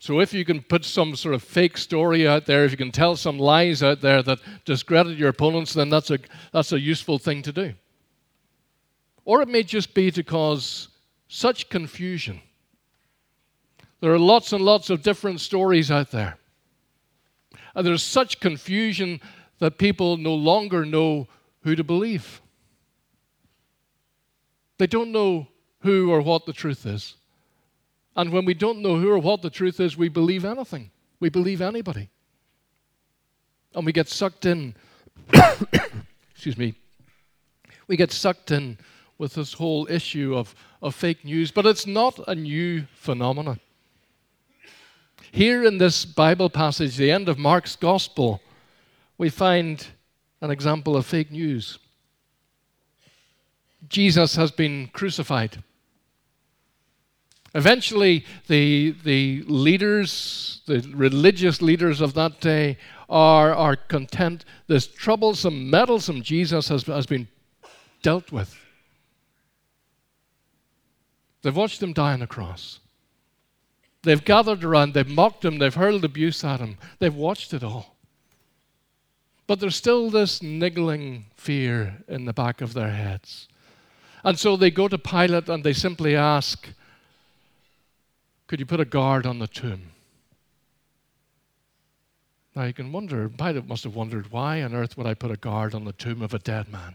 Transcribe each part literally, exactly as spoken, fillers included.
So if you can put some sort of fake story out there, if you can tell some lies out there that discredit your opponents, then that's a, that's a useful thing to do. Or it may just be to cause such confusion. There are lots and lots of different stories out there. And there's such confusion that people no longer know who to believe. They don't know who or what the truth is. And when we don't know who or what the truth is, we believe anything. We believe anybody. And we get sucked in, excuse me, we get sucked in with this whole issue of, of fake news. But it's not a new phenomenon. Here in this Bible passage, the end of Mark's Gospel, we find an example of fake news. Jesus has been crucified. Eventually, the, the leaders, the religious leaders of that day are, are content. This troublesome, meddlesome Jesus has, has been dealt with. They've watched him die on a cross. They've gathered around, they've mocked him, they've hurled abuse at him. They've watched it all. But there's still this niggling fear in the back of their heads. And so they go to Pilate and they simply ask, could you put a guard on the tomb? Now you can wonder, Pilate must have wondered, why on earth would I put a guard on the tomb of a dead man?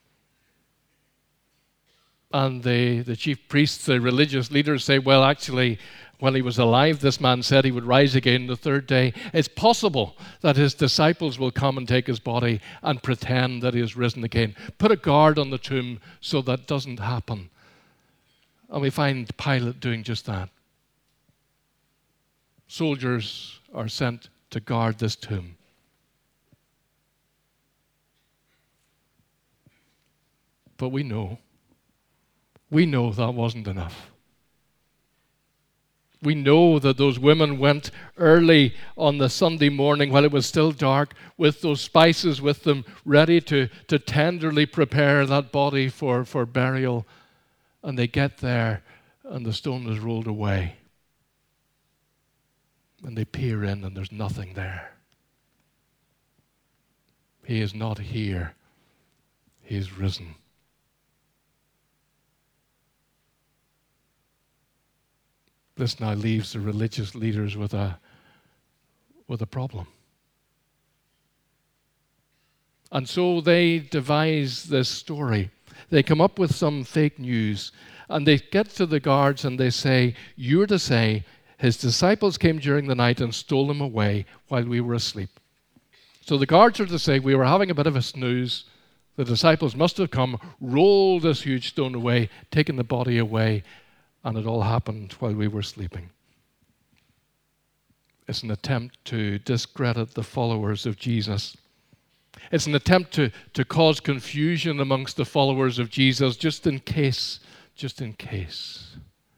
And the, the chief priests, the religious leaders say, well, actually, when he was alive, this man said he would rise again the third day. It's possible that his disciples will come and take his body and pretend that he has risen again. Put a guard on the tomb so that doesn't happen. And we find Pilate doing just that. Soldiers are sent to guard this tomb. But we know, we know that wasn't enough. We know that those women went early on the Sunday morning while it was still dark with those spices with them, ready to, to tenderly prepare that body for, for burial. And they get there and the stone is rolled away. And they peer in and there's nothing there. He is not here. He is risen. This now leaves the religious leaders with a, with a problem. And so they devise this story. They come up with some fake news. And they get to the guards and they say, you're to say, his disciples came during the night and stole him away while we were asleep. So the guards are to say, we were having a bit of a snooze. The disciples must have come, rolled this huge stone away, taken the body away, and it all happened while we were sleeping. It's an attempt to discredit the followers of Jesus. It's an attempt to, to cause confusion amongst the followers of Jesus, just in case, just in case.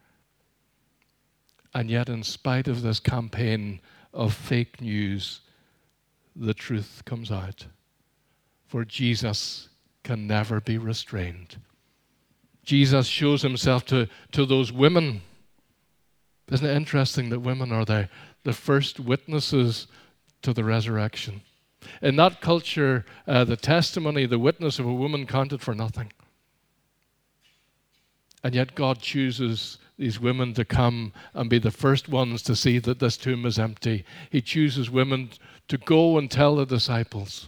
And yet, in spite of this campaign of fake news, the truth comes out. For Jesus can never be restrained. Jesus shows himself to, to those women. Isn't it interesting that women are the, the first witnesses to the resurrection? In that culture, uh, the testimony, the witness of a woman counted for nothing. And yet God chooses these women to come and be the first ones to see that this tomb is empty. He chooses women to go and tell the disciples.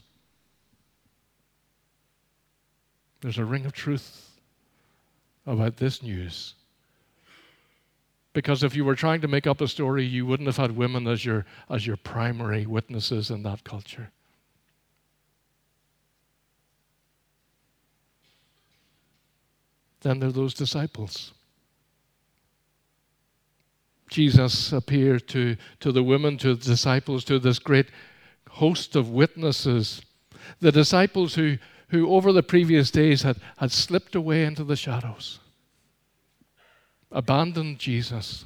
There's a ring of truth about this news. Because if you were trying to make up a story, you wouldn't have had women as your, as your primary witnesses in that culture. Then there are those disciples. Jesus appeared to, to the women, to the disciples, to this great host of witnesses. The disciples who who over the previous days had, had slipped away into the shadows, abandoned Jesus,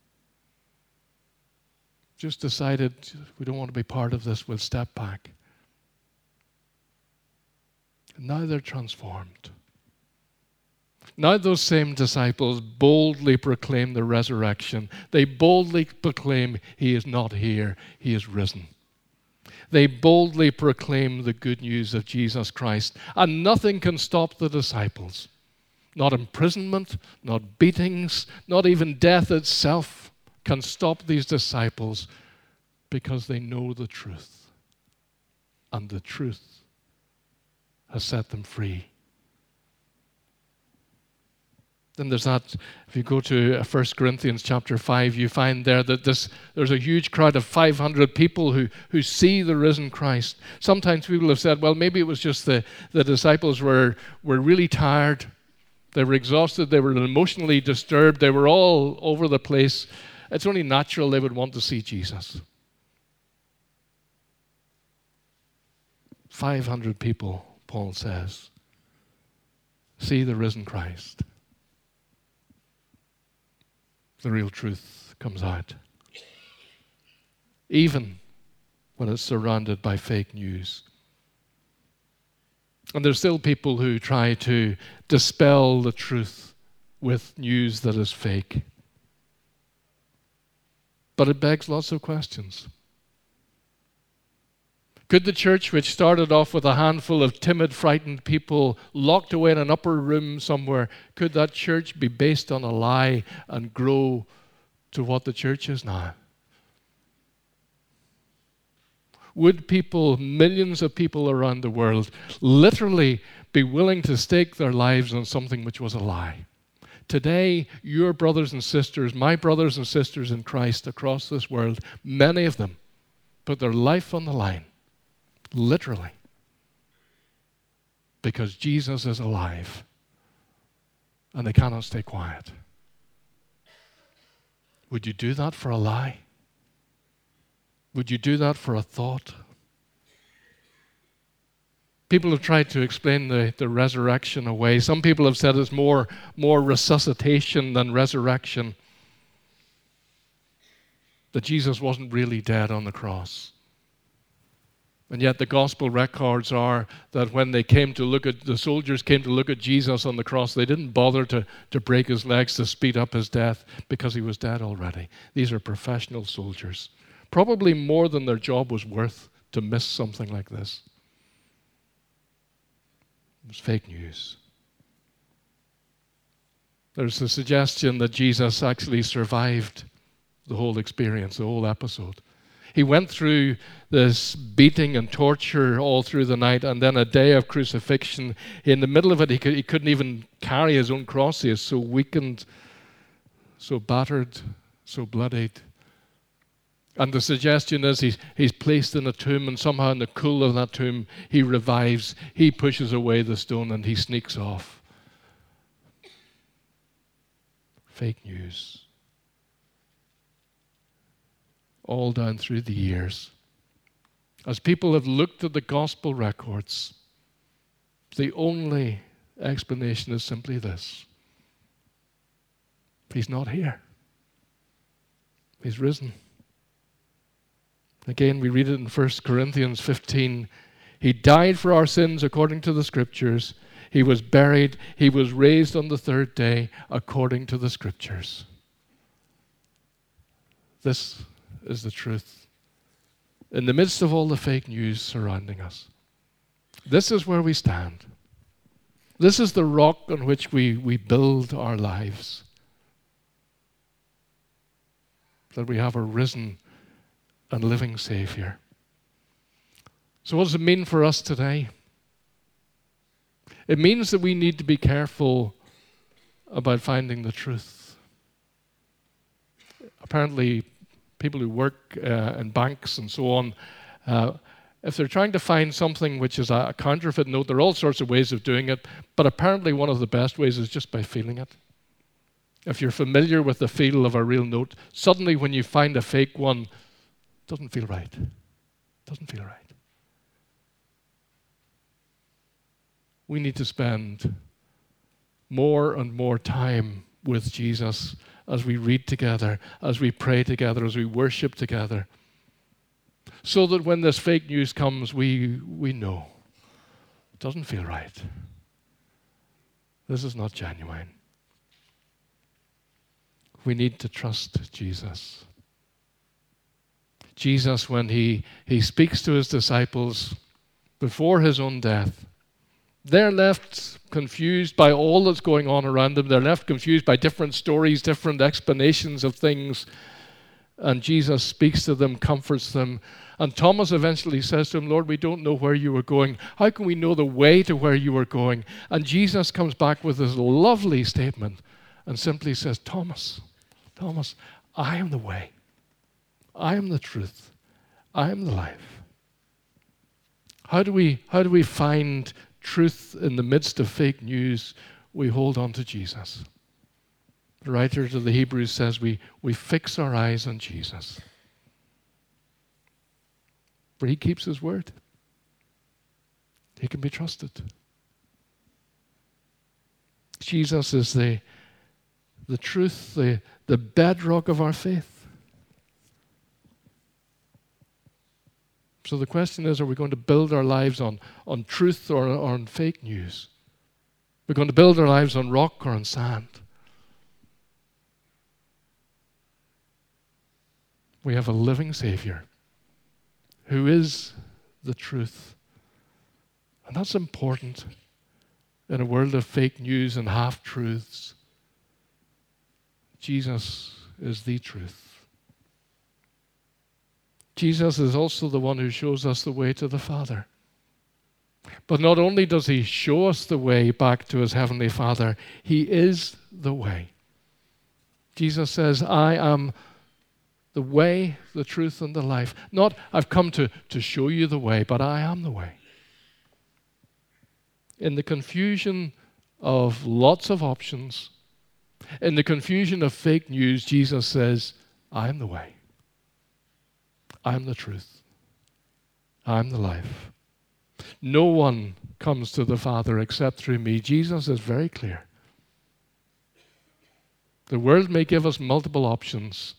just decided, we don't want to be part of this, we'll step back. And now they're transformed. Now those same disciples boldly proclaim the resurrection. They boldly proclaim he is not here, he is risen. They boldly proclaim the good news of Jesus Christ, and nothing can stop the disciples. Not imprisonment, not beatings, not even death itself can stop these disciples, because they know the truth, and the truth has set them free. Then there's that, if you go to First Corinthians chapter five, you find there that this there's a huge crowd of five hundred people who, who see the risen Christ. Sometimes people have said, well, maybe it was just the, the disciples were, were really tired. They were exhausted. They were emotionally disturbed. They were all over the place. It's only natural they would want to see Jesus. five hundred people, Paul says, see the risen Christ. The real truth comes out, even when it's surrounded by fake news. And there's still people who try to dispel the truth with news that is fake. But it begs lots of questions. Could the church, which started off with a handful of timid, frightened people locked away in an upper room somewhere, could that church be based on a lie and grow to what the church is now? Would people, millions of people around the world, literally be willing to stake their lives on something which was a lie? Today, your brothers and sisters, my brothers and sisters in Christ across this world, many of them put their life on the line. Literally. Because Jesus is alive. And they cannot stay quiet. Would you do that for a lie? Would you do that for a thought? People have tried to explain the, the resurrection away. Some people have said it's more, more resuscitation than resurrection. That Jesus wasn't really dead on the cross. And yet the gospel records are that when they came to look at, the soldiers came to look at Jesus on the cross, they didn't bother to, to break his legs to speed up his death because he was dead already. These are professional soldiers. Probably more than their job was worth to miss something like this. It was fake news. There's a suggestion that Jesus actually survived the whole experience, the whole episode. He went through this beating and torture all through the night, and then a day of crucifixion. In the middle of it, he, could, he couldn't even carry his own cross. He is so weakened, so battered, so bloodied. And the suggestion is he's, he's placed in a tomb, and somehow in the cool of that tomb, he revives. He pushes away the stone, and he sneaks off. Fake news. All down through the years. As people have looked at the gospel records, the only explanation is simply this. He's not here. He's risen. Again, we read it in First Corinthians fifteen. He died for our sins according to the Scriptures. He was buried. He was raised on the third day according to the Scriptures. This is the truth. In the midst of all the fake news surrounding us, this is where we stand. This is the rock on which we, we build our lives. That we have a risen and living Savior. So what does it mean for us today? It means that we need to be careful about finding the truth. Apparently, people who work uh, in banks and so on, uh, if they're trying to find something which is a counterfeit note, there are all sorts of ways of doing it, but apparently one of the best ways is just by feeling it. If you're familiar with the feel of a real note, suddenly when you find a fake one, it doesn't feel right. It doesn't feel right. We need to spend more and more time with Jesus as we read together, as we pray together, as we worship together, so that when this fake news comes, we, we know it doesn't feel right. This is not genuine. We need to trust Jesus. Jesus, when he, he speaks to his disciples before his own death, they're left confused by all that's going on around them. They're left confused by different stories, different explanations of things. And Jesus speaks to them, comforts them. And Thomas eventually says to him, Lord, we don't know where you are going. How can we know the way to where you are going? And Jesus comes back with this lovely statement and simply says, Thomas, Thomas, I am the way. I am the truth. I am the life. How do we, how do we find truth in the midst of fake news? We hold on to Jesus. The writer to the Hebrews says we, we fix our eyes on Jesus. For he keeps his word. He can be trusted. Jesus is the, the truth, the, the bedrock of our faith. So the question is, are we going to build our lives on, on truth or, or on fake news? We're going to build our lives on rock or on sand. We have a living Savior who is the truth. And that's important in a world of fake news and half-truths. Jesus is the truth. Jesus is also the one who shows us the way to the Father. But not only does he show us the way back to his heavenly Father, he is the way. Jesus says, I am the way, the truth, and the life. Not, I've come to, to show you the way, but I am the way. In the confusion of lots of options, in the confusion of fake news, Jesus says, I am the way. I'm the truth. I'm the life. No one comes to the Father except through me. Jesus is very clear. The world may give us multiple options,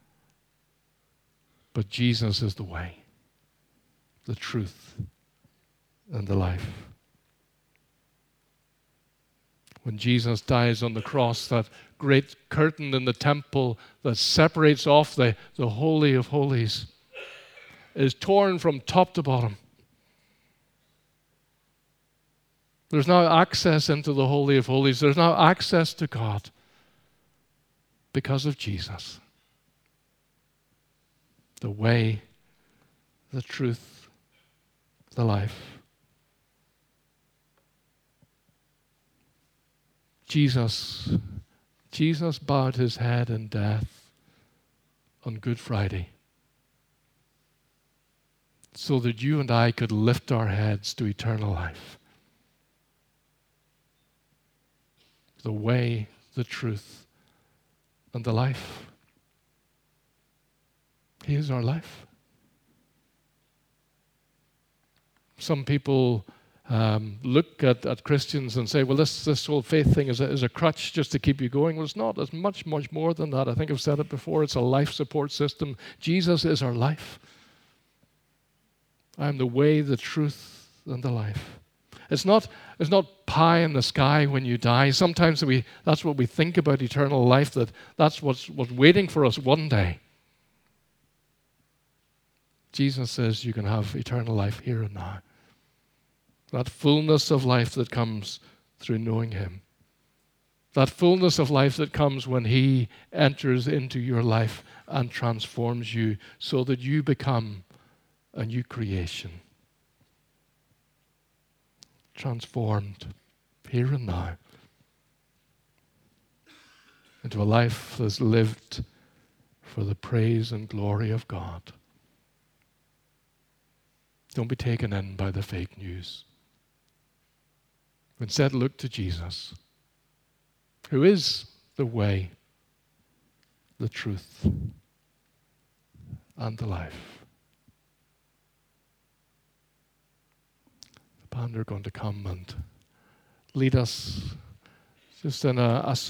but Jesus is the way, the truth, and the life. When Jesus dies on the cross, that great curtain in the temple that separates off the, the Holy of Holies is torn from top to bottom. There's now access into the Holy of Holies. There's now access to God because of Jesus. The way, the truth, the life. Jesus, Jesus bowed his head in death on Good Friday so that you and I could lift our heads to eternal life. The way, the truth, and the life. He is our life. Some people um, look at, at Christians and say, well, this, this whole faith thing is a, is a crutch just to keep you going. Well, it's not. It's much, much more than that. I think I've said it before. It's a life support system. Jesus is our life. I am the way, the truth, and the life. It's not, it's not pie in the sky when you die. Sometimes we, that's what we think about eternal life, that that's what's, what's waiting for us one day. Jesus says you can have eternal life here and now. That fullness of life that comes through knowing him. That fullness of life that comes when he enters into your life and transforms you so that you become a new creation. Transformed here and now into a life that's lived for the praise and glory of God. Don't be taken in by the fake news. Instead, look to Jesus, who is the way, the truth, and the life. The band are going to come and lead us just in a, a song.